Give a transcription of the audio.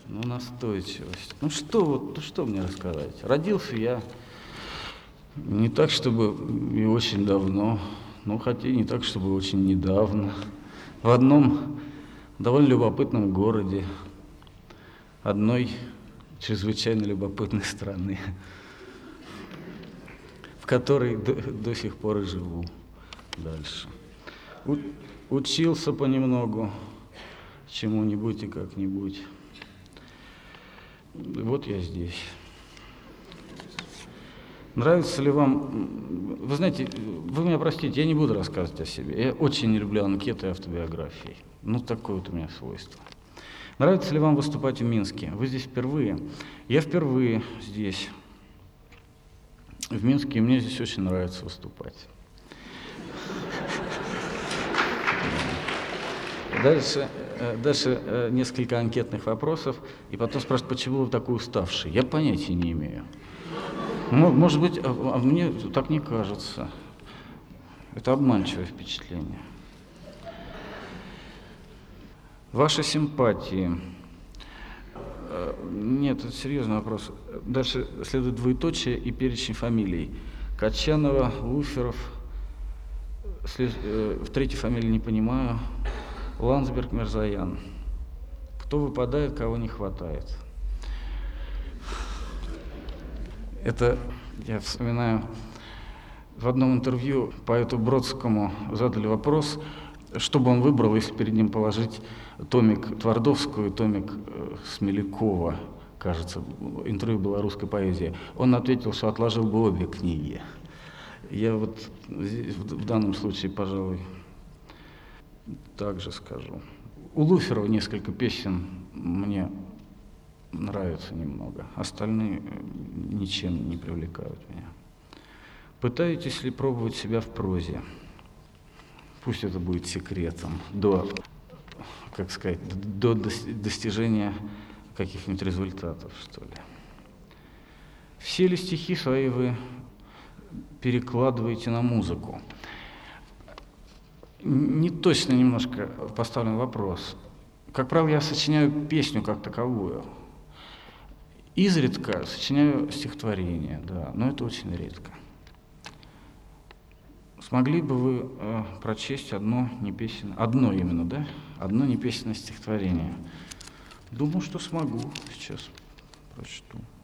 Ну, настойчивость. Что мне рассказать? Родился я не так, чтобы и очень давно, но хотя и не так, чтобы очень недавно, в одном довольно любопытном городе, одной чрезвычайно любопытной страны, в которой до сих пор и живу дальше. Учился понемногу чему-нибудь и как-нибудь. Вот я здесь. Нравится ли вам... Вы знаете, вы меня простите, я не буду рассказывать о себе. Я очень не люблю анкеты и автобиографии. Ну, такое вот у меня свойство. Нравится ли вам выступать в Минске? Вы здесь впервые? Я впервые здесь, в Минске, и мне здесь очень нравится выступать. Дальше несколько анкетных вопросов, и потом спрашивают, почему вы такой уставший. Я понятия не имею. Может быть, а мне так не кажется. Это обманчивое впечатление. Ваши симпатии. Нет, это серьезный вопрос. Дальше следует двоеточие и перечень фамилий. Качанова, Луферов. В третьей фамилии не понимаю. Ландсберг, Мирзоян. Кто выпадает, кого не хватает. Это я вспоминаю, в одном интервью поэту Бродскому задали вопрос, что бы он выбрал, если перед ним положить томик Твардовскую и томик Смелякова, кажется, интервью белорусской поэзии. Он ответил, что отложил бы обе книги. Я вот в данном случае, пожалуй, так же скажу. У Луферова несколько песен мне нравятся немного, остальные ничем не привлекают меня. Пытаетесь ли пробовать себя в прозе? Пусть это будет секретом до достижения каких-нибудь результатов, что ли. Все ли стихи свои вы перекладываете на музыку? Не точно немножко поставлен вопрос. Как правило, я сочиняю песню как таковую. Изредка сочиняю стихотворение, да, но это очень редко. Смогли бы вы прочесть одно непесенное стихотворение? Думаю, что смогу. Сейчас прочту.